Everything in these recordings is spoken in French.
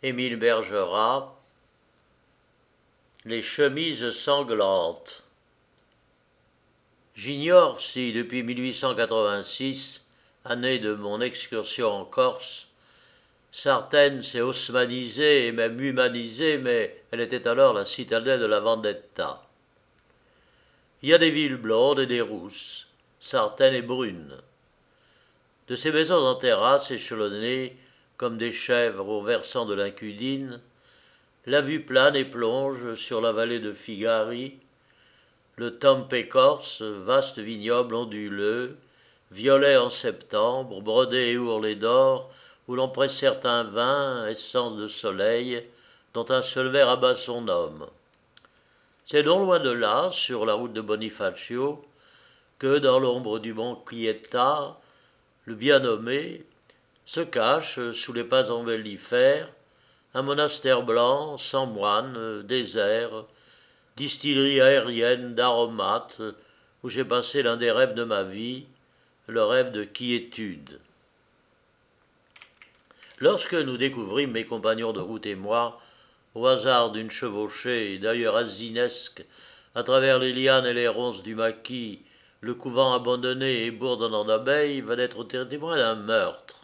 Émile Bergerat, les chemises sanglantes. J'ignore si depuis 1886, année de mon excursion en Corse, Sartène s'est haussmanisée et même humanisée, mais elle était alors la citadelle de la Vendetta. Il y a des villes blondes et des rousses, Sartène est brune. De ces maisons en terrasse échelonnées comme des chèvres au versant de l'Incudine, la vue plane et plonge sur la vallée de Figari, le Tempe corse, vaste vignoble onduleux, violet en septembre, brodé et ourlé d'or, où l'on presse certains vins, essence de soleil, dont un seul verre abat son homme. C'est non loin de là, sur la route de Bonifacio, que dans l'ombre du mont Quietta, le bien nommé, se cache, sous les pas embellifères, un monastère blanc, sans moine, désert, distillerie aérienne d'aromates, où j'ai passé l'un des rêves de ma vie, le rêve de quiétude. Lorsque nous découvrîmes, mes compagnons de route et moi, au hasard d'une chevauchée, d'ailleurs asinesque, à travers les lianes et les ronces du maquis, le couvent abandonné et bourdonnant d'abeilles va d'être témoin d'un meurtre.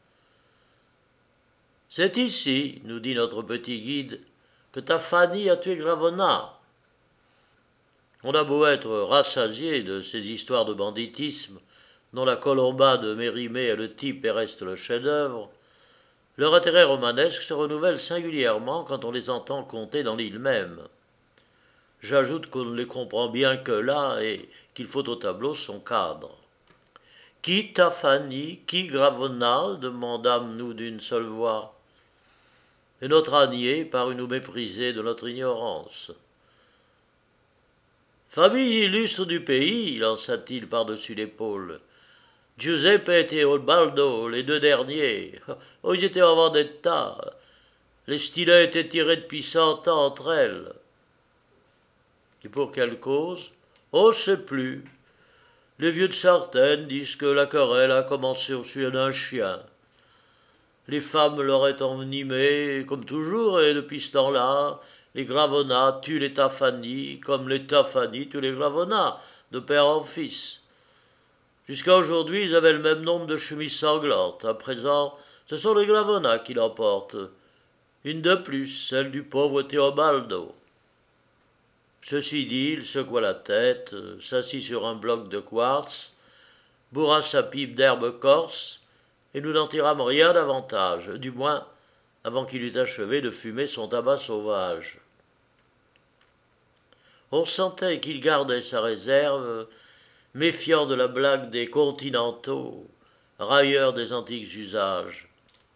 C'est ici, nous dit notre petit guide, que ta Fanny a tué Gravona. On a beau être rassasié de ces histoires de banditisme, dont la Colomba de Mérimée est le type et reste le chef-d'œuvre, leur intérêt romanesque se renouvelle singulièrement quand on les entend conter dans l'île même. J'ajoute qu'on ne les comprend bien que là et qu'il faut au tableau son cadre. Qui ta Fanny, qui Gravona demandâmes-nous d'une seule voix. Et notre ânier parut nous mépriser de notre ignorance. Famille illustre du pays, lança-t-il par-dessus l'épaule. Giuseppe et Teobaldo, les deux derniers. Oh, ils étaient en vendetta. Les stylets étaient tirés depuis 100 ans entre elles. Et pour quelle cause? Oh, je sais plus. Les vieux de Sartène disent que la querelle a commencé au sujet d'un chien. Les femmes l'auraient envenimé, comme toujours, et depuis ce temps-là, les Gravona tuent les Tafani, comme les Tafani tuent les Gravona, de père en fils. Jusqu'à aujourd'hui, ils avaient le même nombre de chemises sanglantes. À présent, ce sont les Gravona qui l'emportent. Une de plus, celle du pauvre Teobaldo. Ceci dit, il secoua la tête, s'assit sur un bloc de quartz, bourra sa pipe d'herbe corse, et nous n'en tirâmes rien davantage, du moins avant qu'il eût achevé de fumer son tabac sauvage. On sentait qu'il gardait sa réserve, méfiant de la blague des continentaux, railleurs des antiques usages.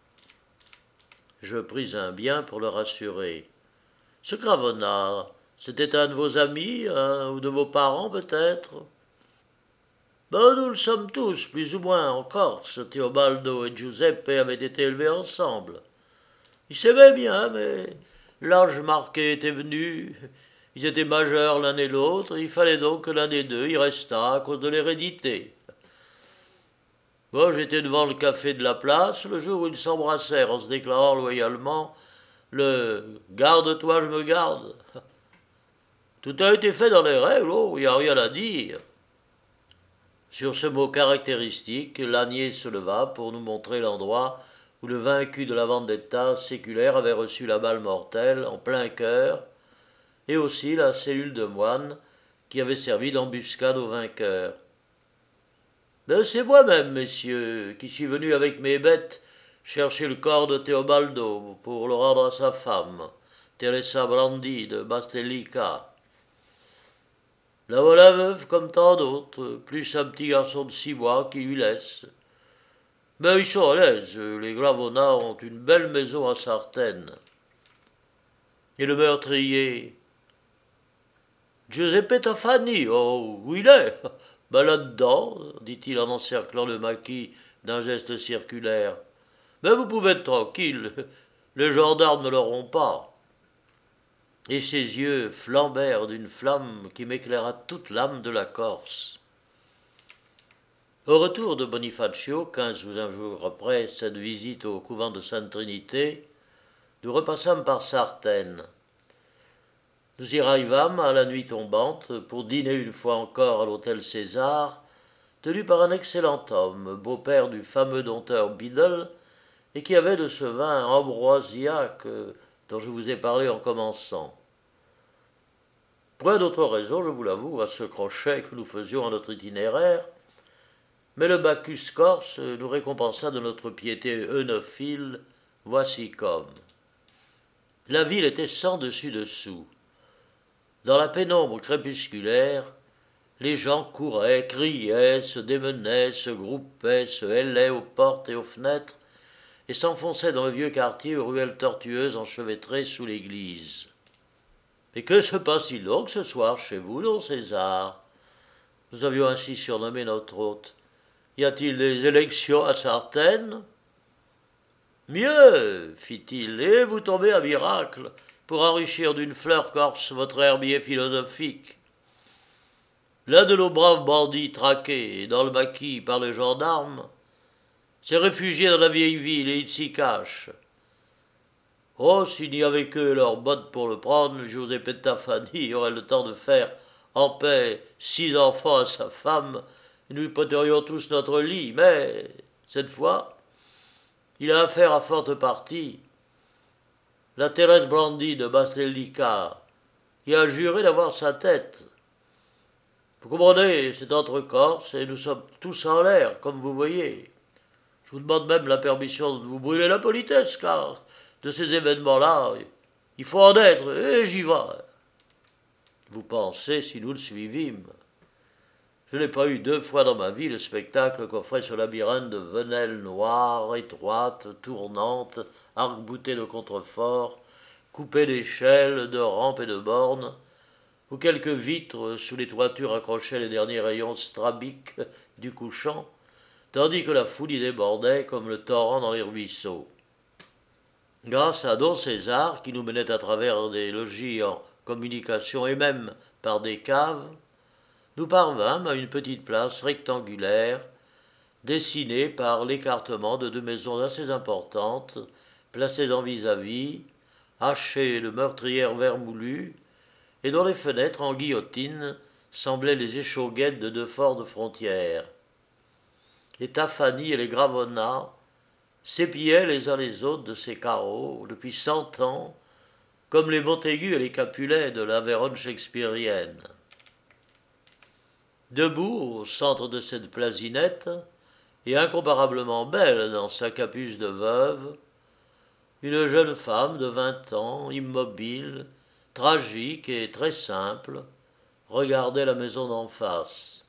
Je pris un bien pour le rassurer. Ce Gravona, c'était un de vos amis, ou de vos parents peut-être? Ben, nous le sommes tous, plus ou moins, en Corse. Teobaldo et Giuseppe avaient été élevés ensemble. Ils s'aimaient bien, mais l'âge marqué était venu. Ils étaient majeurs l'un et l'autre, il fallait donc que l'un des deux y restât à cause de l'hérédité. Moi, j'étais devant le café de la place le jour où ils s'embrassèrent en se déclarant loyalement le « garde-toi, je me garde ». Tout a été fait dans les règles, il n'y a rien à dire. Sur ce mot caractéristique, l'ânier se leva pour nous montrer l'endroit où le vaincu de la vendetta séculaire avait reçu la balle mortelle en plein cœur, et aussi la cellule de moine qui avait servi d'embuscade au vainqueur. Ben, c'est moi-même, messieurs, qui suis venu avec mes bêtes chercher le corps de Teobaldo pour le rendre à sa femme, Teresa Brandi de Bastelica. La voilà veuve comme tant d'autres, plus un petit garçon de 6 mois qui lui laisse. Mais ils sont à l'aise, les Gravona ont une belle maison à Sartène. Et le meurtrier? Giuseppe Tafani, oh, où il est? Ben là-dedans, dit-il en encerclant le maquis d'un geste circulaire. Mais vous pouvez être tranquille, les gendarmes ne l'auront pas. Et ses yeux flambèrent d'une flamme qui m'éclaira toute l'âme de la Corse. Au retour de Bonifacio, 15 ou 20 jours après cette visite au couvent de Sainte-Trinité, nous repassâmes par Sartène. Nous y arrivâmes à la nuit tombante pour dîner une fois encore à l'hôtel César, tenu par un excellent homme, beau-père du fameux dompteur Biddle, et qui avait de ce vin ambroisiaque dont je vous ai parlé en commençant. Point d'autre raison, je vous l'avoue, à ce crochet que nous faisions à notre itinéraire, mais le Bacchus corse nous récompensa de notre piété œnophile, voici comme. La ville était sans dessus-dessous. Dans la pénombre crépusculaire, les gens couraient, criaient, se démenaient, se groupaient, se hélaient aux portes et aux fenêtres, et s'enfonçaient dans le vieux quartier aux ruelles tortueuses enchevêtrées sous l'église. Et que se passe-t-il donc ce soir chez vous, don César? Nous avions ainsi surnommé notre hôte. Y a-t-il des élections à Sartène? Mieux, fit-il, et vous tombez à miracle pour enrichir d'une fleur corse votre herbier philosophique. L'un de nos braves bandits traqués dans le maquis par les gendarmes s'est réfugié dans la vieille ville et il s'y cache. Oh, s'il n'y avait que leurs bottes pour le prendre, José Pentafani aurait le temps de faire en paix 6 enfants à sa femme, et nous lui prêterions tous notre lit, mais, cette fois, il a affaire à forte partie. La Thérèse Brandi de Bastelica, qui a juré d'avoir sa tête. Vous comprenez, c'est entre Corses et nous sommes tous en l'air, comme vous voyez. Je vous demande même la permission de vous brûler la politesse, car de ces événements-là, il faut en être, et j'y vais. Vous pensez si nous le suivîmes? Je n'ai pas eu 2 fois dans ma vie le spectacle qu'offrait ce labyrinthe de venelles noires, étroites, tournantes, arc-boutées de contreforts, coupées d'échelles, de rampes et de bornes, où quelques vitres sous les toitures accrochaient les derniers rayons strabiques du couchant, tandis que la foule y débordait comme le torrent dans les ruisseaux. Grâce à don César, qui nous menait à travers des logis en communication et même par des caves, nous parvînmes à une petite place rectangulaire, dessinée par l'écartement de 2 maisons assez importantes, placées en vis-à-vis, hachées de meurtrières vermoulues, et dont les fenêtres en guillotine semblaient les échauguettes de 2 forts de frontière. Les Tafani et les Gravona s'épiaient les uns les autres de ces carreaux depuis 100 ans, comme les Montaigu et les Capulet de la Vérone shakespearienne. Debout au centre de cette plazinette, et incomparablement belle dans sa capuce de veuve, une jeune femme de 20 ans, immobile, tragique et très simple, regardait la maison d'en face.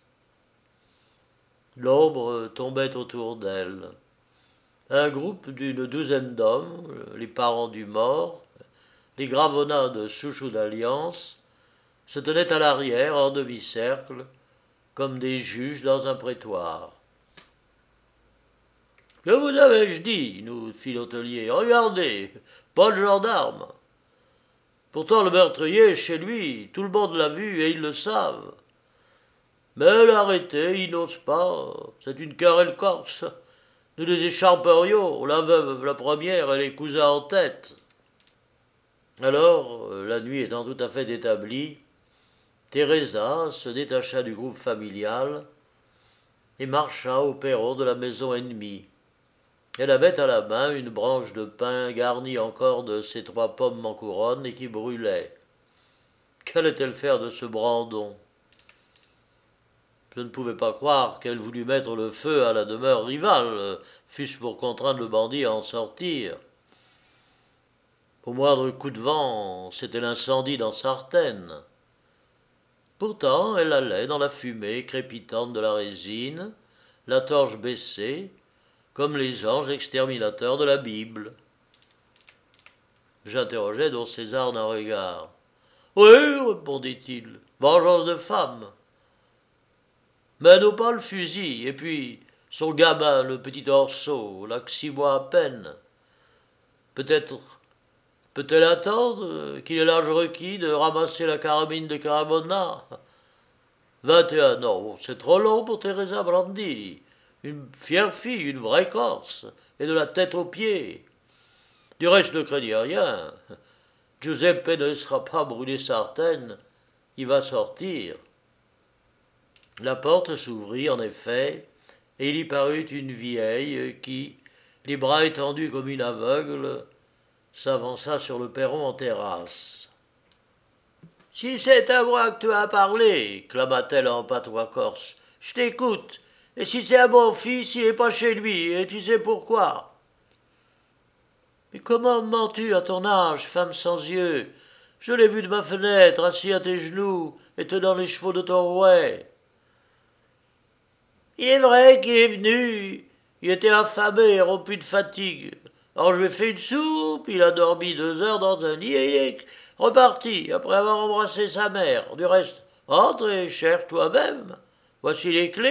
L'ombre tombait autour d'elle. Un groupe d'une 12aine d'hommes, les parents du mort, les Gravona de souche ou d'alliance, se tenaient à l'arrière en demi-cercle, comme des juges dans un prétoire. « Que vous avais-je dit » nous fit l'hôtelier. « Regardez, pas de gendarme. Pourtant le meurtrier est chez lui, tout le monde l'a vu et ils le savent. Mais l'arrêter, il n'ose pas, c'est une querelle corse. Nous les écharperions, la veuve la première et les cousins en tête. » Alors, la nuit étant tout à fait établie, Teresa se détacha du groupe familial et marcha au perron de la maison ennemie. Elle avait à la main une branche de pin garnie encore de ces 3 pommes en couronne et qui brûlait. Qu'allait-elle faire de ce brandon? Je ne pouvais pas croire qu'elle voulût mettre le feu à la demeure rivale, fût-ce pour contraindre le bandit à en sortir. Au moindre coup de vent, c'était l'incendie dans Sartène. Pourtant, elle allait dans la fumée crépitante de la résine, la torche baissée, comme les anges exterminateurs de la Bible. J'interrogeai don César d'un regard. « Oui, répondit-il, vengeance de femme. Mais non pas le fusil, et puis son gamin, le petit Orso, là que 6 mois à peine. Peut-être peut-elle attendre qu'il ait l'âge requis de ramasser la carabine de Caramona? 21 ans, c'est trop long pour Teresa Brandi. Une fière fille, une vraie Corse, et de la tête aux pieds. Du reste, ne craignez rien. Giuseppe ne laissera pas brûler Sartène. Il va sortir. » La porte s'ouvrit, en effet, et il y parut une vieille qui, les bras étendus comme une aveugle, s'avança sur le perron en terrasse. « Si c'est à moi que tu as parlé, clama-t-elle en patois corse, je t'écoute. Et si c'est à mon fils, il n'est pas chez lui, et tu sais pourquoi. » « Mais comment mens-tu à ton âge, femme sans yeux? Je l'ai vu de ma fenêtre, assis à tes genoux, et tenant les chevaux de ton rouet. »« Il est vrai qu'il est venu. Il était affamé et rompu de fatigue. Alors je lui ai fait une soupe, il a dormi 2 heures dans un lit et il est reparti après avoir embrassé sa mère. Du reste, entre et cherche toi-même. Voici les clés. »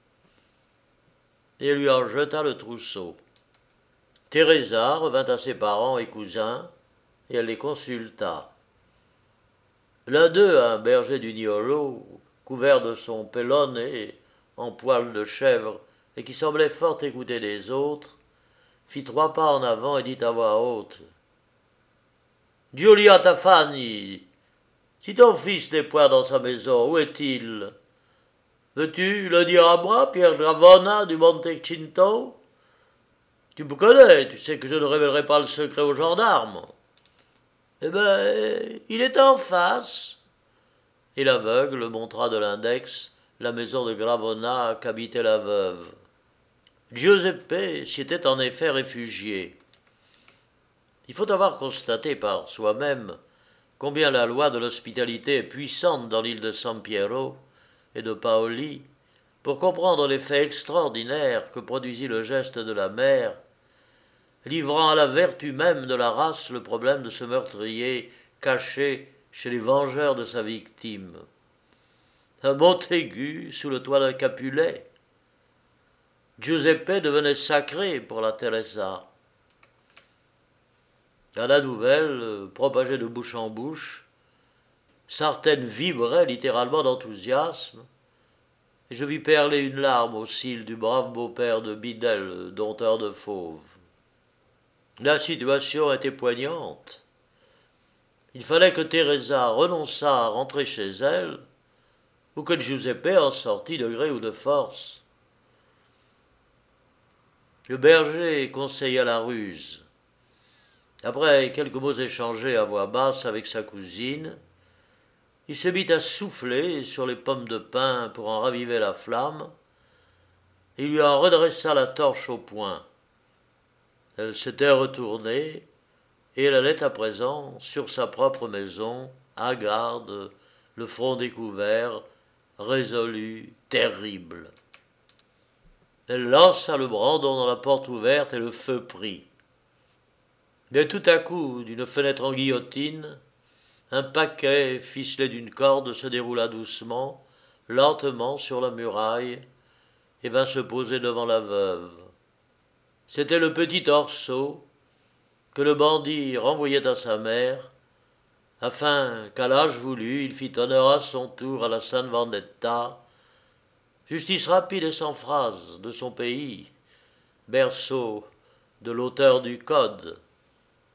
Et lui en jeta le trousseau. Teresa revint à ses parents et cousins, et elle les consulta. L'un d'eux, un berger du Niolo, couvert de son pellone et en poil de chèvre, et qui semblait fort écouter les autres, fit 3 pas en avant et dit à voix haute: « Giulia Tafani, si ton fils n'est point dans sa maison, où est-il? Veux-tu le dire à moi, Pierre Gravona du Montecinto? Tu me connais, tu sais que je ne révélerai pas le secret aux gendarmes. » « Eh ben, il est en face. » Et l'aveugle montra de l'index la maison de Gravona qu'habitait la veuve. Giuseppe s'y était en effet réfugié. Il faut avoir constaté par soi-même combien la loi de l'hospitalité est puissante dans l'île de San Piero et de Paoli pour comprendre l'effet extraordinaire que produisit le geste de la mère, livrant à la vertu même de la race le problème de ce meurtrier caché chez les vengeurs de sa victime. Un Montaigu sous le toit d'un Capulet. Giuseppe devenait sacré pour la Teresa. À la nouvelle, propagée de bouche en bouche, Sartène vibrait littéralement d'enthousiasme, et je vis perler une larme aux cils du brave beau-père de Bidel, dompteur de fauves. La situation était poignante. Il fallait que Teresa renonçât à rentrer chez elle, ou que Giuseppe en sortît de gré ou de force. Le berger conseilla la ruse. Après quelques mots échangés à voix basse avec sa cousine, il se mit à souffler sur les pommes de pin pour en raviver la flamme, et lui en redressa la torche au poing. Elle s'était retournée, et elle allait à présent sur sa propre maison, hagarde, le front découvert, résolue, terrible. Elle lança le brandon dans la porte ouverte et le feu prit. Mais tout à coup, d'une fenêtre en guillotine, un paquet ficelé d'une corde se déroula doucement, lentement sur la muraille, et vint se poser devant la veuve. C'était le petit Orso que le bandit renvoyait à sa mère, afin qu'à l'âge voulu il fît honneur à son tour à la Sainte Vendetta, justice rapide et sans phrase de son pays, berceau de l'auteur du Code.